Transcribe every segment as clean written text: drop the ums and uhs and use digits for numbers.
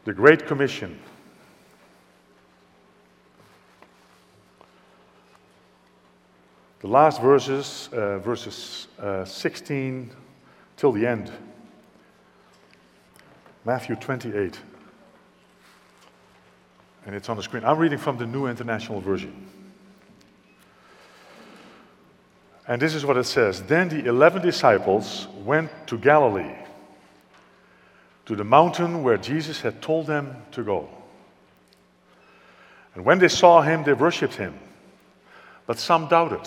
The Great Commission. The last verses, verses 16 till the end. Matthew 28. And it's on the screen. I'm reading from the New International Version. And this is what it says. Then the 11 disciples went to Galilee, to the mountain where Jesus had told them to go. And when they saw him, they worshipped him, but some doubted.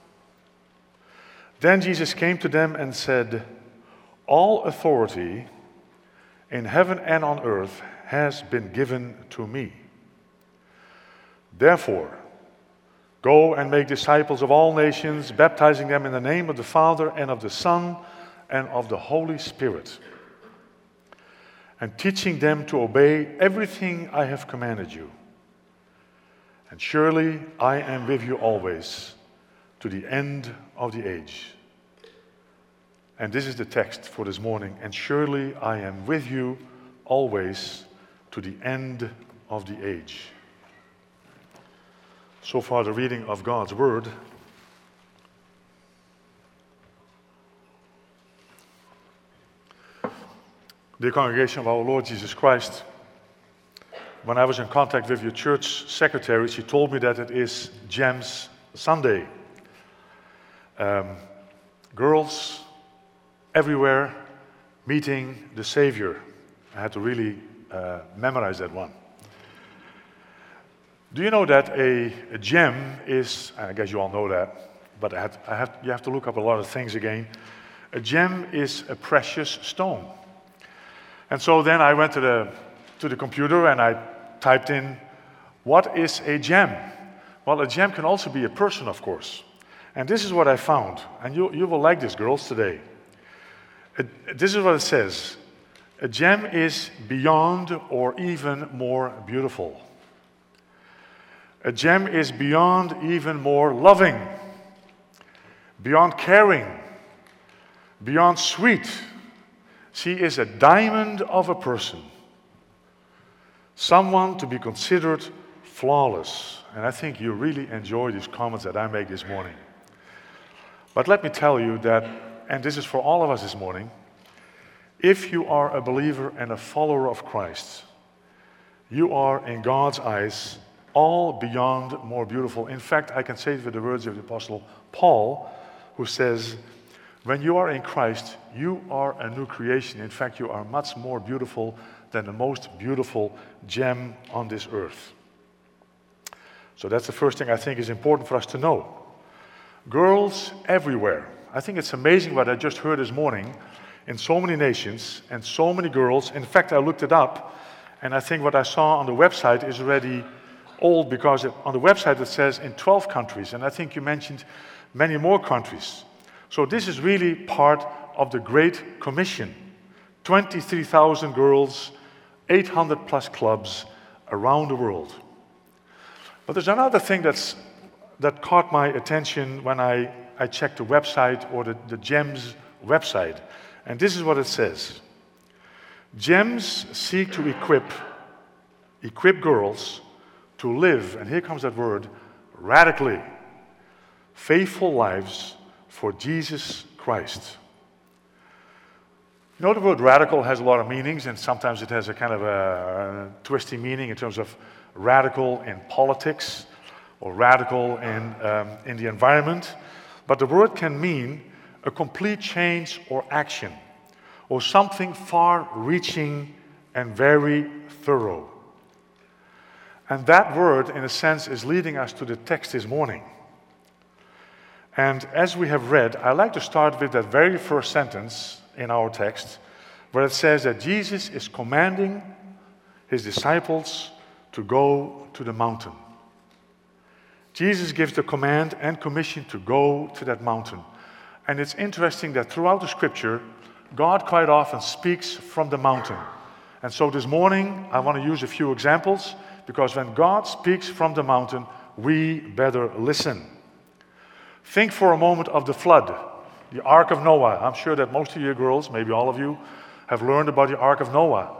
Then Jesus came to them and said, "All authority in heaven and on earth has been given to me. Therefore, go and make disciples of all nations, baptizing them in the name of the Father and of the Son and of the Holy Spirit, and teaching them to obey everything I have commanded you. And surely I am with you always, to the end of the age." And this is the text for this morning. And surely I am with you always, to the end of the age. So far, the reading of God's Word. Dear congregation of our Lord Jesus Christ, when I was in contact with your church secretary, she told me that it is GEMS Sunday. Girls everywhere meeting the Savior. I had to really memorize that one. Do you know that a gem is, I guess you all know that, but you have to look up a lot of things again. A gem is a precious stone. And so then I went to the computer and I typed in, what is a gem? Well, a gem can also be a person, of course. And this is what I found. And you will like this, girls, today. This is what it says. A gem is beyond or even more beautiful. A gem is beyond even more loving, beyond caring, beyond sweet. She is a diamond of a person, someone to be considered flawless. And I think you really enjoy these comments that I make this morning. But let me tell you that, and this is for all of us this morning, if you are a believer and a follower of Christ, you are in God's eyes all beyond more beautiful. In fact, I can say it with the words of the Apostle Paul, who says, when you are in Christ, you are a new creation. In fact, you are much more beautiful than the most beautiful gem on this earth. So that's the first thing I think is important for us to know. Girls everywhere. I think it's amazing what I just heard this morning in so many nations and so many girls. In fact, I looked it up, and I think what I saw on the website is already old, because on the website it says in 12 countries, and I think you mentioned many more countries. So this is really part of the Great Commission. 23,000 girls, 800 plus clubs around the world. But there's another thing that caught my attention when I checked the website, or the GEMS website. And this is what it says. GEMS seek to equip girls to live, and here comes that word, radically, faithful lives for Jesus Christ. You know, the word radical has a lot of meanings, and sometimes it has a kind of a twisty meaning in terms of radical in politics or radical in the environment. But the word can mean a complete change or action, or something far-reaching and very thorough. And that word, in a sense, is leading us to the text this morning. And as we have read, I like to start with that very first sentence in our text, where it says that Jesus is commanding his disciples to go to the mountain. Jesus gives the command and commission to go to that mountain. And it's interesting that throughout the scripture, God quite often speaks from the mountain. And so this morning, I want to use a few examples, because when God speaks from the mountain, we better listen. Think for a moment of the flood, the Ark of Noah. I'm sure that most of you girls, maybe all of you, have learned about the Ark of Noah.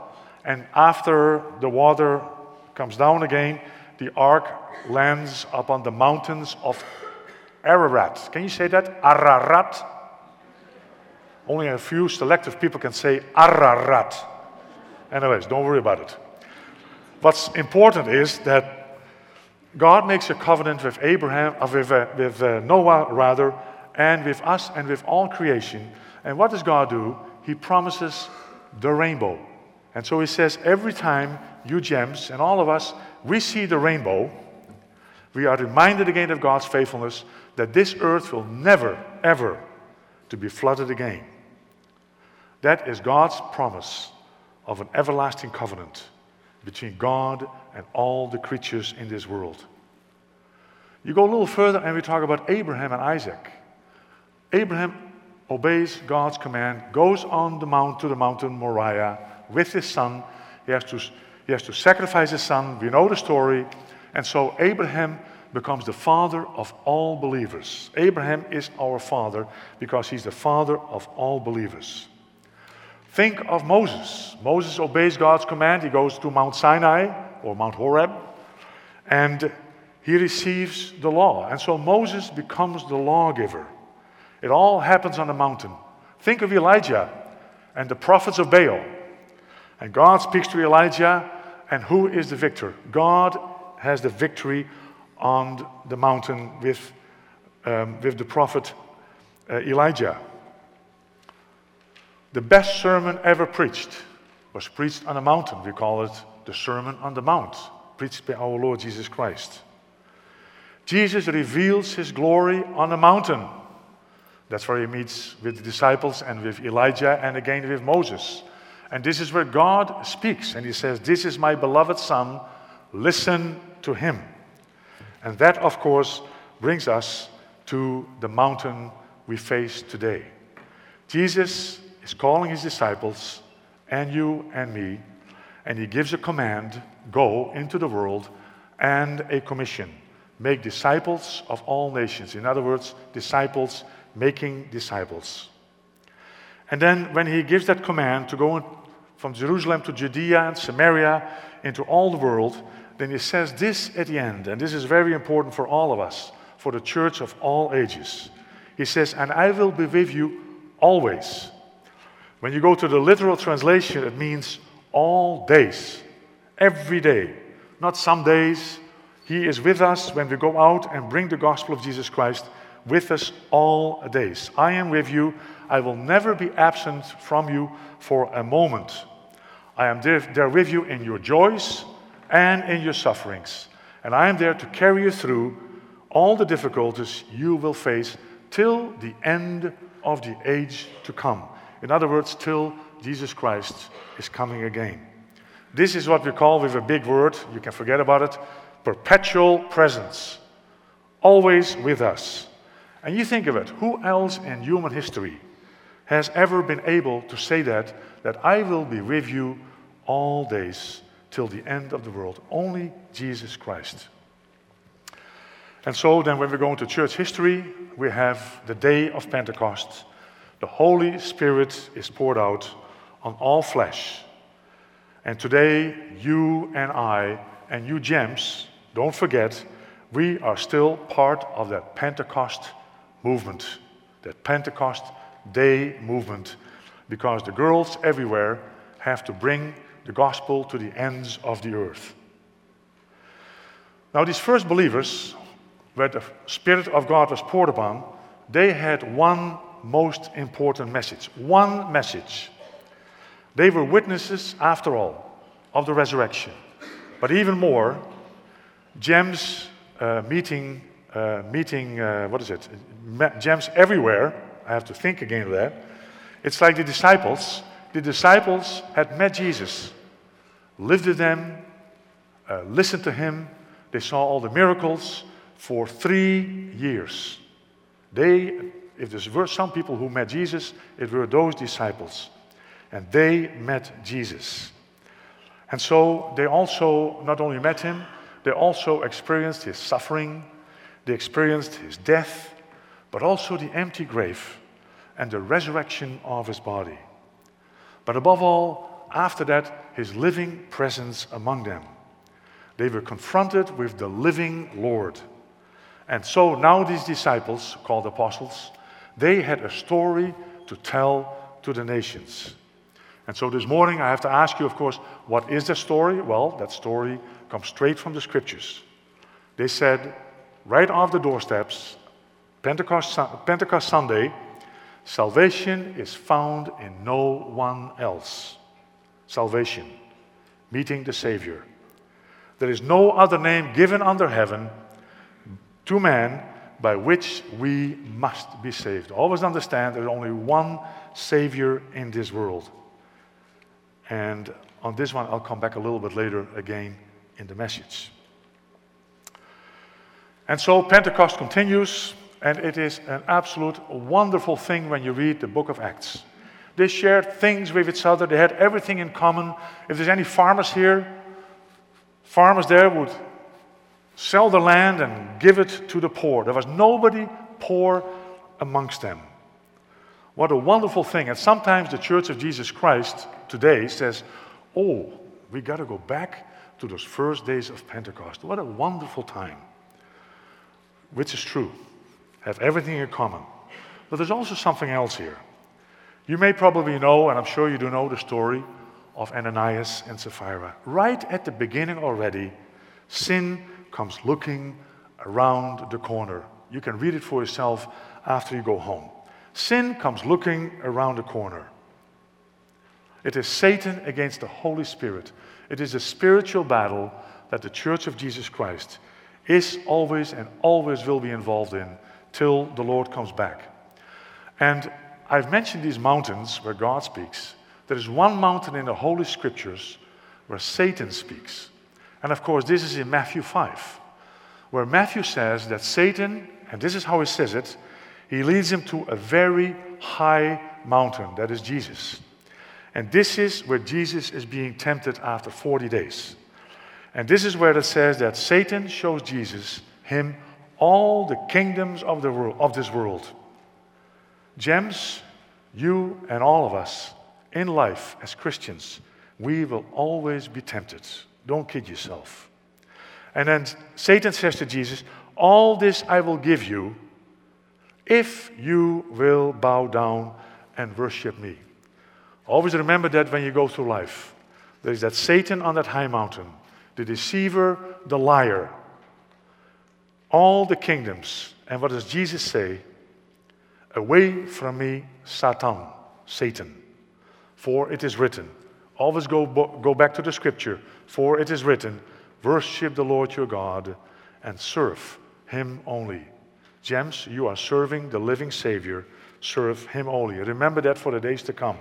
And after the water comes down again, the ark lands upon the mountains of Ararat. Can you say that? Ararat. Only a few selective people can say Ararat. Anyways, don't worry about it. What's important is that God makes a covenant with Abraham, with Noah rather, and with us and with all creation. And what does God do? He promises the rainbow. And so he says, every time you gems and all of us, we see the rainbow, we are reminded again of God's faithfulness, that this earth will never, ever to be flooded again. That is God's promise of an everlasting covenant between God and all the creatures in this world. You go a little further and we talk about Abraham and Isaac. Abraham obeys God's command, goes on the mount to the mountain Moriah with his son. He has to sacrifice his son. We know the story. And so Abraham becomes the father of all believers. Abraham is our father because he's the father of all believers. Think of Moses. Moses obeys God's command. He goes to Mount Sinai or Mount Horeb and he receives the law. And so Moses becomes the lawgiver. It all happens on the mountain. Think of Elijah and the prophets of Baal. And God speaks to Elijah, and who is the victor? God has the victory on the mountain with the prophet Elijah. The best sermon ever preached was preached on a mountain. We call it the Sermon on the Mount, preached by our Lord Jesus Christ. Jesus reveals his glory on a mountain. That's where he meets with the disciples and with Elijah and again with Moses. And this is where God speaks. And he says, "This is my beloved son, listen to him." And that, of course, brings us to the mountain we face today. Jesus is calling his disciples, and you and me, and he gives a command, go into the world, and a commission, make disciples of all nations. In other words, disciples making disciples. And then when he gives that command to go from Jerusalem to Judea and Samaria into all the world, then he says this at the end, and this is very important for all of us, for the church of all ages. He says, "And I will be with you always." When you go to the literal translation, it means all days, every day, not some days. He is with us when we go out and bring the gospel of Jesus Christ with us all days. I am with you. I will never be absent from you for a moment. I am there with you in your joys and in your sufferings. And I am there to carry you through all the difficulties you will face till the end of the age to come. In other words, till Jesus Christ is coming again. This is what we call, with a big word, you can forget about it, perpetual presence. Always with us. And you think of it, who else in human history has ever been able to say that I will be with you all days till the end of the world? Only Jesus Christ. And so then when we go into church history, we have the day of Pentecost. The Holy Spirit is poured out on all flesh. And today, you and I, and you gems, don't forget, we are still part of that Pentecost movement, that Pentecost Day movement, because the girls everywhere have to bring the gospel to the ends of the earth. Now, these first believers, where the Spirit of God was poured upon, they had one most important message. One message. They were witnesses, after all, of the resurrection. But even more, Gems meeting, Gems everywhere. I have to think again of that. It's like the disciples. The disciples had met Jesus, lived with them, listened to him. They saw all the miracles for 3 years. If there were some people who met Jesus, it were those disciples. And they met Jesus. And so they also not only met him, they also experienced his suffering, they experienced his death, but also the empty grave and the resurrection of his body. But above all, after that, his living presence among them. They were confronted with the living Lord. And so now these disciples, called apostles, they had a story to tell to the nations. And so this morning I have to ask you, of course, what is the story? Well, that story comes straight from the scriptures. They said, right off the doorsteps, Pentecost Sunday, salvation is found in no one else. Salvation, meeting the Savior. There is no other name given under heaven to man by which we must be saved. Always understand there's only one Savior in this world. And on this one, I'll come back a little bit later again in the message. And so Pentecost continues, and it is an absolute wonderful thing when you read the book of Acts. They shared things with each other. They had everything in common. If there's any farmers here, farmers there would sell the land and give it to the poor. There was nobody poor amongst them. What a wonderful thing. And sometimes the Church of Jesus Christ today says, oh, we got to go back to those first days of Pentecost. What a wonderful time. Which is true. Have everything in common. But there's also something else here. You may probably know, and I'm sure you do know, the story of Ananias and Sapphira. Right at the beginning already, sin comes looking around the corner. You can read it for yourself after you go home. Sin comes looking around the corner. It is Satan against the Holy Spirit. It is a spiritual battle that the Church of Jesus Christ is always and always will be involved in till the Lord comes back. And I've mentioned these mountains where God speaks. There is one mountain in the Holy Scriptures where Satan speaks. And of course, this is in Matthew 5, where Matthew says that Satan, and this is how he says it, he leads him to a very high mountain, that is Jesus. And this is where Jesus is being tempted after 40 days. And this is where it says that Satan shows Jesus, him, all the kingdoms of the world, of this world. Gems, you and all of us in life as Christians, we will always be tempted. Don't kid yourself. And then Satan says to Jesus, all this I will give you if you will bow down and worship me. Always remember that when you go through life. There is that Satan on that high mountain, the deceiver, the liar, all the kingdoms. And what does Jesus say? Away from me, Satan, Satan. For it is written. Always go back to the scripture. For it is written, worship the Lord your God and serve him only. Gems, you are serving the living Savior. Serve him only. Remember that for the days to come.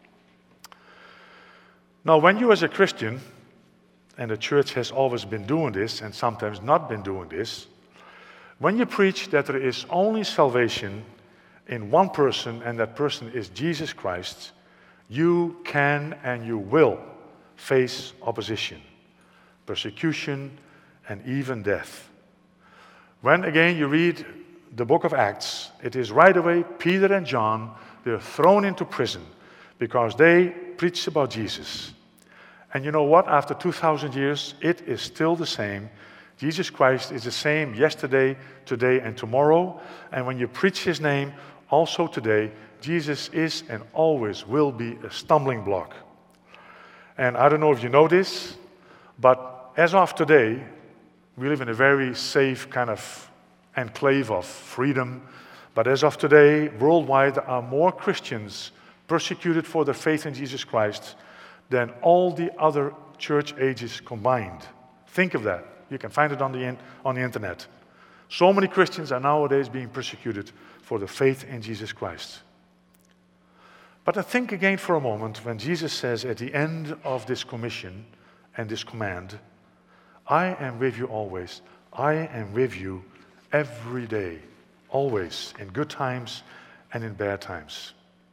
Now, when you as a Christian, and the church has always been doing this and sometimes not been doing this, when you preach that there is only salvation in one person and that person is Jesus Christ, you can and you will face opposition, persecution, and even death. When again you read the book of Acts, it is right away Peter and John, they're thrown into prison because they preached about Jesus. And you know what? After 2,000 years, it is still the same. Jesus Christ is the same yesterday, today, and tomorrow. And when you preach his name, also today, Jesus is and always will be a stumbling block. And I don't know if you know this, but as of today, we live in a very safe kind of enclave of freedom. But as of today, worldwide, there are more Christians persecuted for their faith in Jesus Christ than all the other church ages combined. Think of that. You can find it on the internet. So many Christians are nowadays being persecuted for the faith in Jesus Christ. But I think again for a moment when Jesus says at the end of this commission and this command, I am with you always. I am with you every day, always, in good times and in bad times.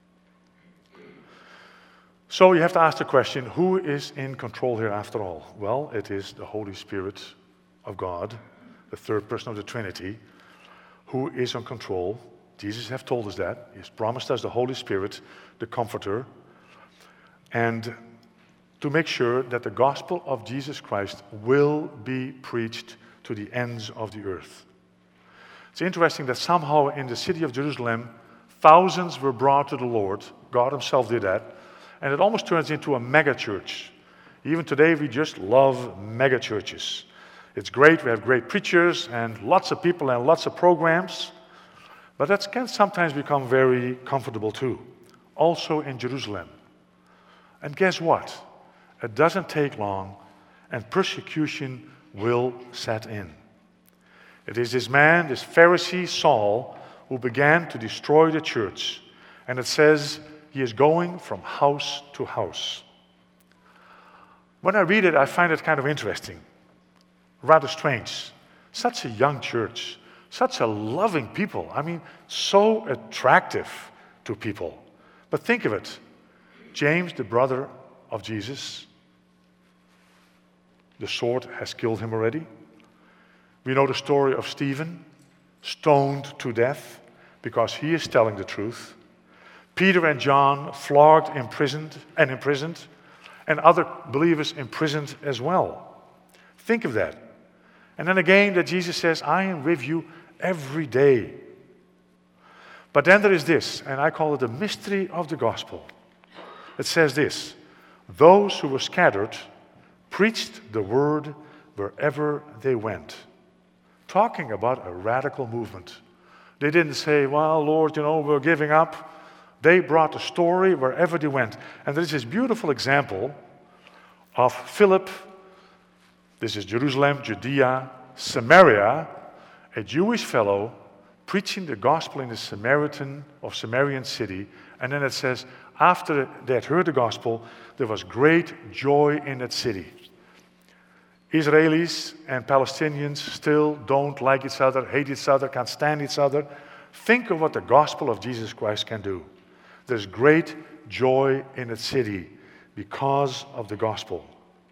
So you have to ask the question, who is in control here after all? Well, it is the Holy Spirit of God, the third person of the Trinity, who is in control. Jesus has told us that. He has promised us the Holy Spirit, the Comforter. And to make sure that the gospel of Jesus Christ will be preached to the ends of the earth. It's interesting that somehow in the city of Jerusalem, thousands were brought to the Lord. God himself did that. And it almost turns into a mega church. Even today, we just love mega churches. It's great. We have great preachers and lots of people and lots of programs. But that can sometimes become very comfortable too. Also in Jerusalem. And guess what? It doesn't take long, and persecution will set in. It is this man, this Pharisee Saul, who began to destroy the church. And it says he is going from house to house. When I read it, I find it kind of interesting, rather strange. Such a young church, such a loving people. I mean, so attractive to people. But think of it. James, the brother of Jesus, the sword has killed him already. We know the story of Stephen, stoned to death because he is telling the truth. Peter and John flogged, imprisoned, and other believers imprisoned as well. Think of that. And then again that Jesus says, I am with you every day. But then there is this, and I call it the mystery of the gospel. It says this, those who were scattered preached the word wherever they went. Talking about a radical movement. They didn't say, well, Lord, we're giving up. They brought the story wherever they went. And there is this beautiful example of Philip. This is Jerusalem, Judea, Samaria, a Jewish fellow preaching the gospel in the Samaritan city. And then it says, after they had heard the gospel, there was great joy in that city. Israelis and Palestinians still don't like each other, hate each other, can't stand each other. Think of what the gospel of Jesus Christ can do. There's great joy in that city because of the gospel.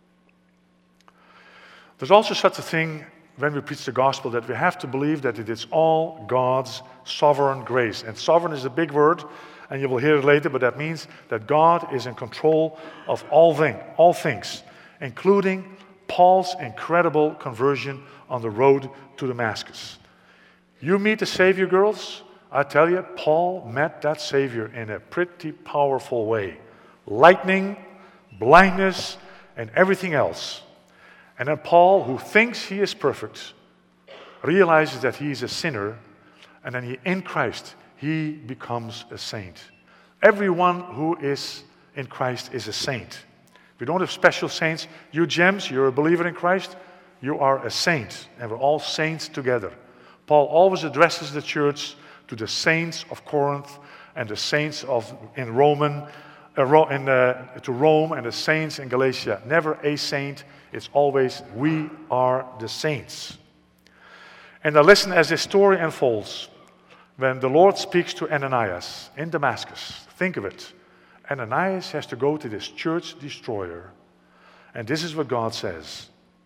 There's also such a thing when we preach the gospel that we have to believe that it is all God's sovereign grace. And sovereign is a big word, and you will hear it later, but that means that God is in control of all things, including Paul's incredible conversion on the road to Damascus. You meet the Savior, girls? I tell you, Paul met that Savior in a pretty powerful way. Lightning, blindness, and everything else. And then Paul, who thinks he is perfect, realizes that he is a sinner, and then in Christ, he becomes a saint. Everyone who is in Christ is a saint. We don't have special saints. You gems, you're a believer in Christ, you are a saint, and we're all saints together. Paul always addresses the church to the saints of Corinth and the saints to Rome and the saints in Galatia. Never a saint, it's always we are the saints. And now listen as this story unfolds. When the Lord speaks to Ananias in Damascus, think of it. Ananias has to go to this church destroyer, and this is what God says.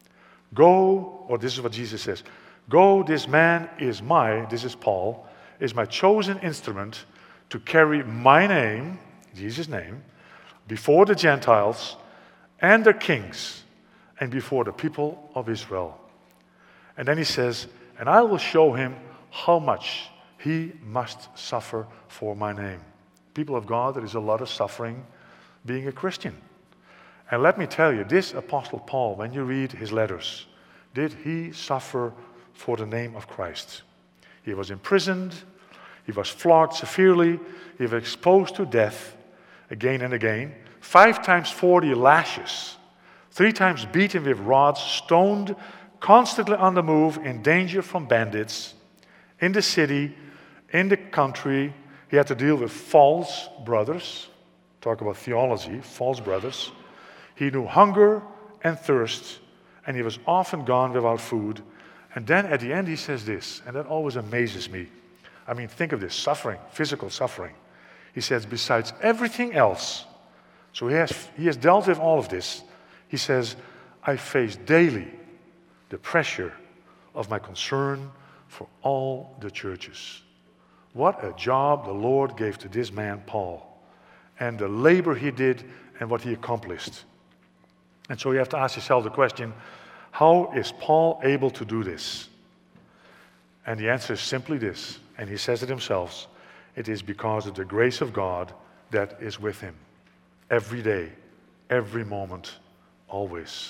Go, or this is what Jesus says. Go, this man is this is Paul, is my chosen instrument to carry my name, Jesus' name, before the Gentiles and their kings and before the people of Israel. And then he says, and I will show him how much he must suffer for my name. People of God, there is a lot of suffering being a Christian. And let me tell you, this Apostle Paul, when you read his letters, did he suffer for the name of Christ? He was imprisoned, he was flogged severely, he was exposed to death again and again, 5 times 40 lashes, 3 times beaten with rods, stoned, constantly on the move, in danger from bandits, in the city, in the country. He had to deal with false brothers. Talk about theology, false brothers. He knew hunger and thirst, and he was often gone without food. And then at the end he says this, and that always amazes me. I mean, think of this, suffering, physical suffering. He says, besides everything else, so he has dealt with all of this. He says, I face daily the pressure of my concern for all the churches. What a job the Lord gave to this man, Paul, and the labor he did and what he accomplished. And so you have to ask yourself the question, how is Paul able to do this? And the answer is simply this, and he says it himself, it is because of the grace of God that is with him every day, every moment, always.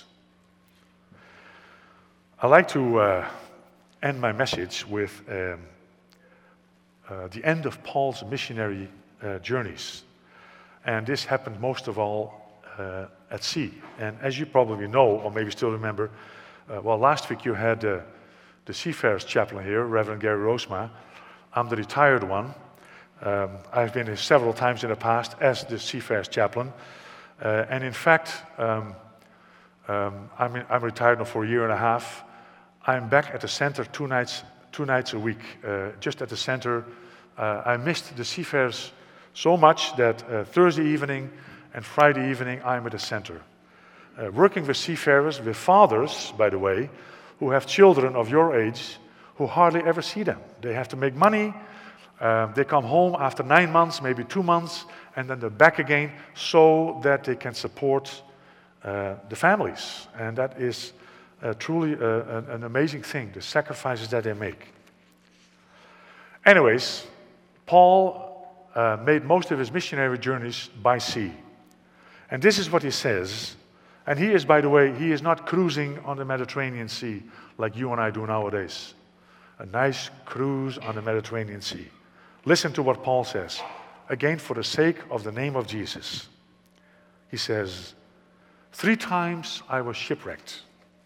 I like to end my message with the end of Paul's missionary journeys. And this happened most of all at sea. And as you probably know, or maybe still remember, last week you had the Seafarers chaplain here, Reverend Gary Roosma. I'm the retired one. I've been here several times in the past as the Seafarers chaplain. And in fact, I'm retired now for a year and a half. I'm back at the center two nights a week, just at the center. I missed the Seafarers so much that Thursday evening and Friday evening I'm at the center. Working with seafarers, with fathers, by the way, who have children of your age who hardly ever see them. They have to make money. They come home after 9 months, maybe 2 months, and then they're back again so that they can support the families. And that is truly an amazing thing, the sacrifices that they make. Anyways, Paul made most of his missionary journeys by sea. And this is what he says. And he is, by the way, he is not cruising on the Mediterranean Sea like you and I do nowadays. A nice cruise on the Mediterranean Sea. Listen to what Paul says. Again, for the sake of the name of Jesus. He says, 3 times I was shipwrecked.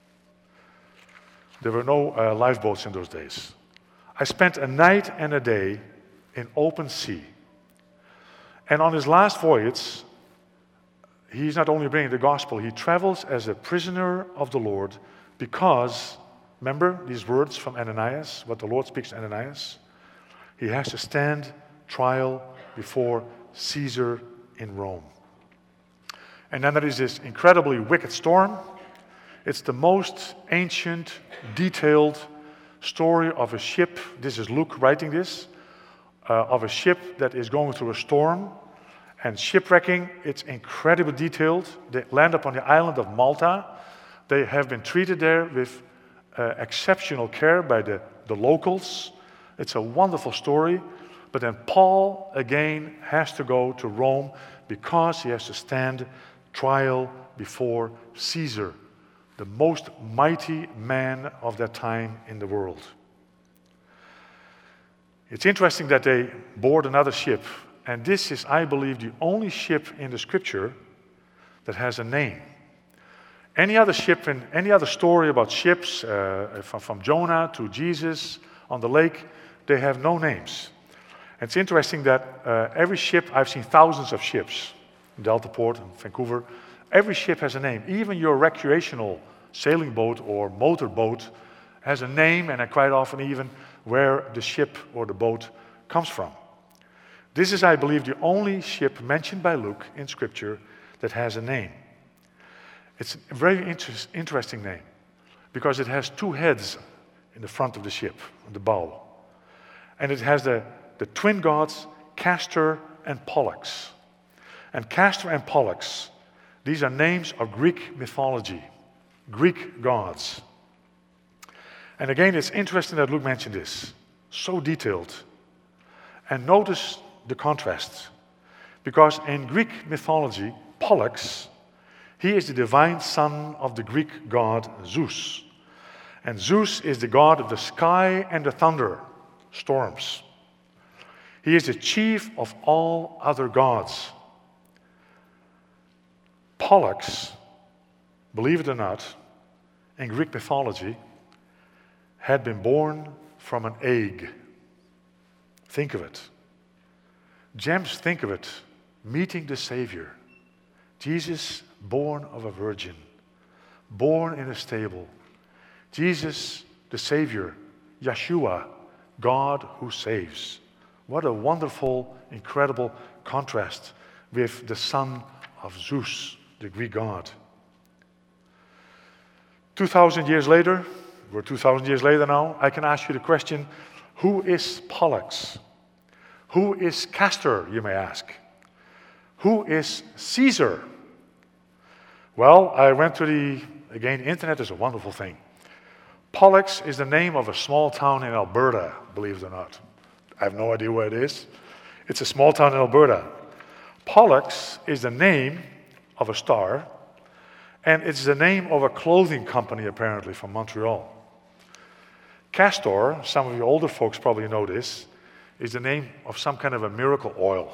There were no lifeboats in those days. I spent a night and a day in open sea. And on his last voyage, he's not only bringing the gospel, he travels as a prisoner of the Lord because, remember these words from Ananias, what the Lord speaks to Ananias? He has to stand trial before Caesar in Rome. And then there is this incredibly wicked storm. It's the most ancient, detailed story of a ship. This is Luke writing this, of a ship that is going through a storm and shipwrecking. It's incredibly detailed. They land upon the island of Malta. They have been treated there with exceptional care by the locals. It's a wonderful story. But then Paul, again, has to go to Rome because he has to stand trial before Caesar, the most mighty man of that time in the world. It's interesting that they board another ship, and this is, I believe, the only ship in the scripture that has a name. Any other ship, in any other story about ships, from Jonah to Jesus on the lake, they have no names. It's interesting that every ship, I've seen thousands of ships in Deltaport and Vancouver, every ship has a name. Even your recreational sailing boat or motorboat has a name, and quite often even where the ship or the boat comes from. This is, I believe, the only ship mentioned by Luke in Scripture that has a name. It's a very interesting name because it has 2 heads in the front of the ship, on the bow. And it has the twin gods Castor and Pollux. And Castor and Pollux, these are names of Greek mythology, Greek gods. And again, it's interesting that Luke mentioned this, so detailed. And notice the contrast, because in Greek mythology, Pollux, he is the divine son of the Greek god Zeus. And Zeus is the god of the sky and the thunder, storms. He is the chief of all other gods. Pollux, believe it or not, in Greek mythology, had been born from an egg. Think of it. James, think of it. Meeting the Savior. Jesus, born of a virgin. Born in a stable. Jesus, the Savior. Yeshua, God who saves. What a wonderful, incredible contrast with the son of Zeus, the Greek god. 2,000 years later, we're 2,000 years later now, I can ask you the question, who is Pollux? Who is Castor, you may ask? Who is Caesar? Well, I went to the internet is a wonderful thing. Pollux is the name of a small town in Alberta, believe it or not. I have no idea where it is. It's a small town in Alberta. Pollux is the name of a star, and it's the name of a clothing company, apparently, from Montreal. Castor, some of you older folks probably know this, is the name of some kind of a miracle oil.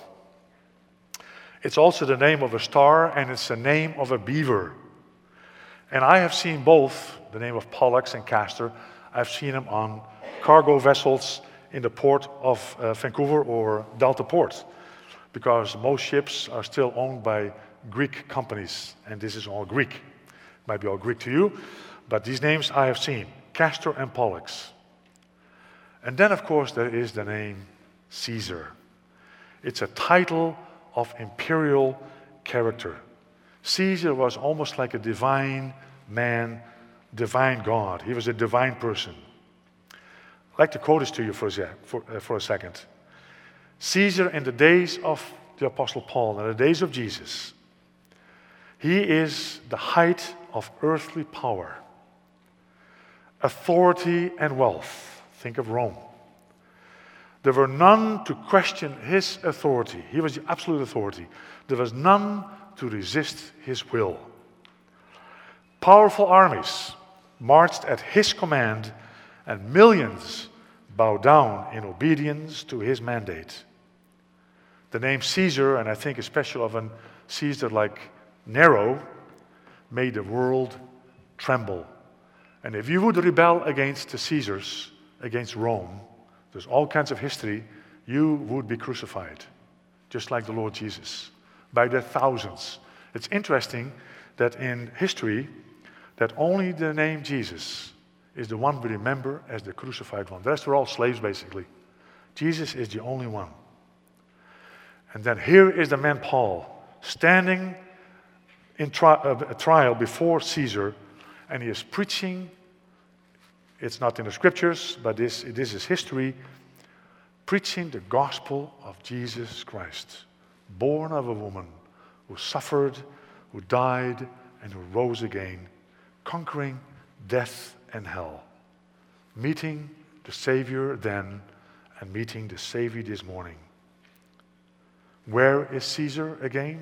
It's also the name of a star, and it's the name of a beaver. And I have seen both, the name of Pollux and Castor. I've seen them on cargo vessels in the port of Vancouver or Delta Port, because most ships are still owned by Greek companies, and this is all Greek. Might be all Greek to you, but these names I have seen, Castor and Pollux. And then, of course, there is the name Caesar. It's a title of imperial character. Caesar was almost like a divine man, divine God. He was a divine person. I'd like to quote this to you for a second. Caesar, in the days of the Apostle Paul, in the days of Jesus, he is the height of earthly power, authority, and wealth. Think of Rome. There were none to question his authority. He was the absolute authority. There was none to resist his will. Powerful armies marched at his command, and millions bowed down in obedience to his mandate. The name Caesar, and I think especially of a Caesar like Nero, made the world tremble. And if you would rebel against the Caesars, against Rome, there's all kinds of history, you would be crucified, just like the Lord Jesus, by the thousands. It's interesting that in history, that only the name Jesus is the one we remember as the crucified one. The rest were all slaves, basically. Jesus is the only one. And then here is the man Paul, standing in a trial before Caesar, and he is preaching. It's not in the scriptures, but this is history, preaching the gospel of Jesus Christ, born of a woman who suffered, who died, and who rose again, conquering death and hell, meeting the Savior then and meeting the Savior this morning. Where is Caesar again?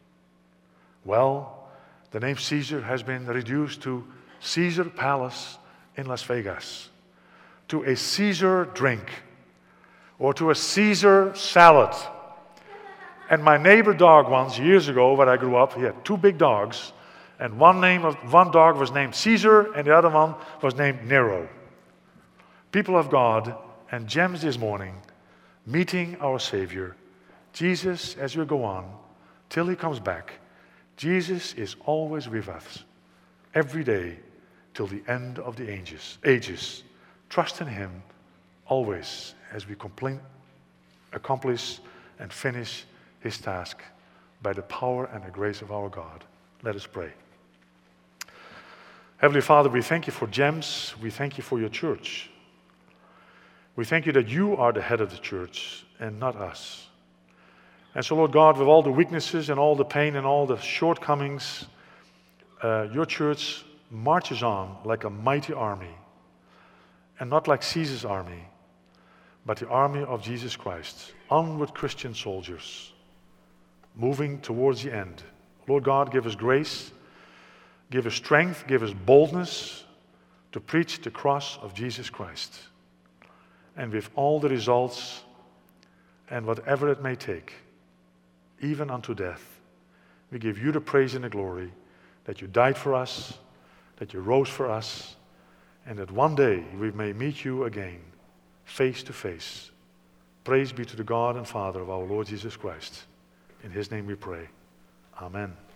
Well, the name Caesar has been reduced to Caesar Palace in Las Vegas, to a Caesar drink, or to a Caesar salad. And my neighbor dog once, years ago, when I grew up, he had two big dogs, and one dog was named Caesar, and the other one was named Nero. People of God, and gems this morning, meeting our Savior, Jesus, as we go on, till he comes back. Jesus is always with us, every day, till the end of the ages. Trust in him always as we accomplish and finish his task by the power and the grace of our God. Let us pray. Heavenly Father, we thank you for gems. We thank you for your church. We thank you that you are the head of the church and not us. And so, Lord God, with all the weaknesses and all the pain and all the shortcomings, your church marches on like a mighty army, and not like Caesar's army, but the army of Jesus Christ, onward Christian soldiers, moving towards the end. Lord God, give us grace, give us strength, give us boldness to preach the cross of Jesus Christ. And with all the results and whatever it may take, even unto death, we give you the praise and the glory that you died for us, that you rose for us, and that one day we may meet you again, face to face. Praise be to the God and Father of our Lord Jesus Christ. In his name we pray. Amen.